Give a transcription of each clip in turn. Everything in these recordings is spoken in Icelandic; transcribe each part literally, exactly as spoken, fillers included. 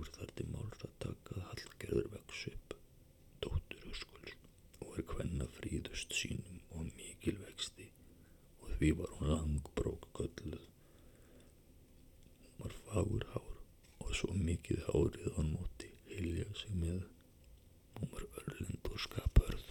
tekur þar til máls að taka að Hallgerður vex upp, dóttur Höskulds, og er kvenna fríðust sínum og mikil vexti, og því var hún langbrók kölluð. Hún var fagur hár og svo mikið hárið hann móti hylja sig með. Hún var örlind og skapörð.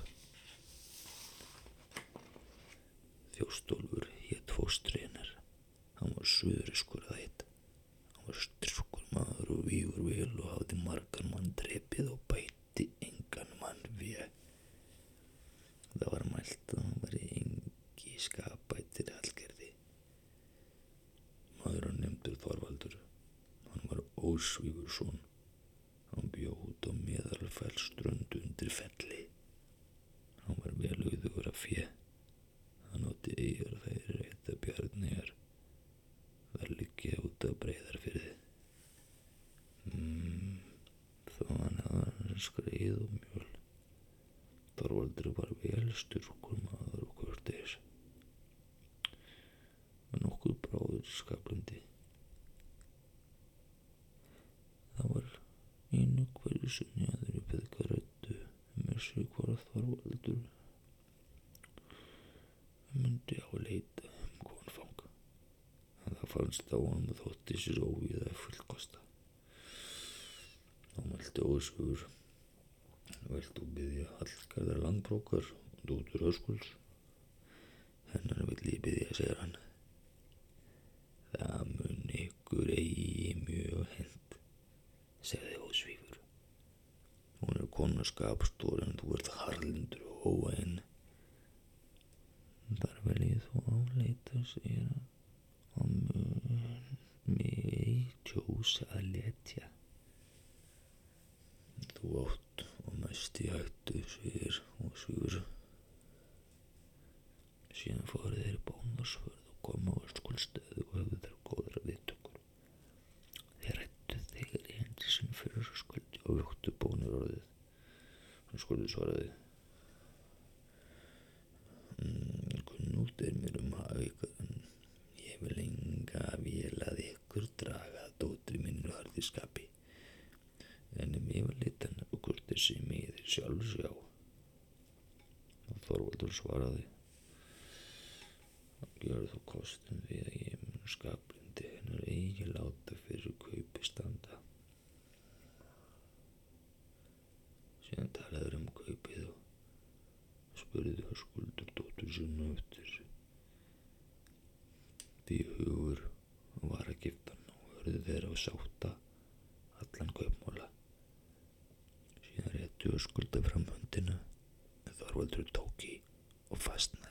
Þjóstólfur hét fóstri hennar. Hann var suðuriskur að heit. Hann var styrkur maður og vígur vel og hafði margan mann drepið og bætti engan mann við. Það var mælt að hann var engi skapættir Hallgerði. Maður hann nefndur Þorvaldur. Hann var Ósvífursson. Hann bjó út á Meðalfellsströnd undir felli. Hann var vel auðugur af fé. Hann átti eyjar þær heita Bjarneyjar. Það liggja út af Breiðarfirði. Mm, þó hann hafði skreið og mjöl. Þorvaldur var vel styrkur maður og kurteis. Var nokkuð bráður skaplandi. Það var einu hverju sinni aðri feðgar ræddu með sig hvort Þorvaldur myndi áleita um konfang. En það fannst á honum og þótti sér óvíða fullkosta. Þá mælti Ósvífur: Vilt þú biðja Hallgerðar langbrókar, dóttur Höskulds? Hennar vill ég biðja, segir hann. Það mun ykkur eigi mjög hent, segði Ósvífur. Hún er kona skapstór en þú ert harðlyndur og óvæginn. Þar vil ég þó áleita, segir hann, og mun mig ei kjósa að letja. Þú átt og mest í hættu, segir Ósvífur. Síðan fóru þeir Bónarsfjörð og komu á Höskuldsstaði og höfðu þær góðra viðtökur. Þeir ræddu þegar í hendi sinn fyrir Höskuldi og vöktu Bónur orðið. Höskuldur svaraði: mm, Kunnugt er mér um hag ykkar, en ég vil enga vél að ykkur draga dótri minni harði skapi. En um yfirlit hennar og kurteisi megið þér sjálf sjá. Og Þorvaldur svaraði: Gjörðu þú kostum því að ég mun skaplindi hennar eigi láta fyrir kaupi standa. Síðan talaður um kaupið og spurði Höskuldur dóttur sína eftir því hugur var að gifta hann og hörðu þeirra að sátta allan kaupmála. Síðan réttu Höskuldur fram höndina en Þorvaldur tók í og fastnaði.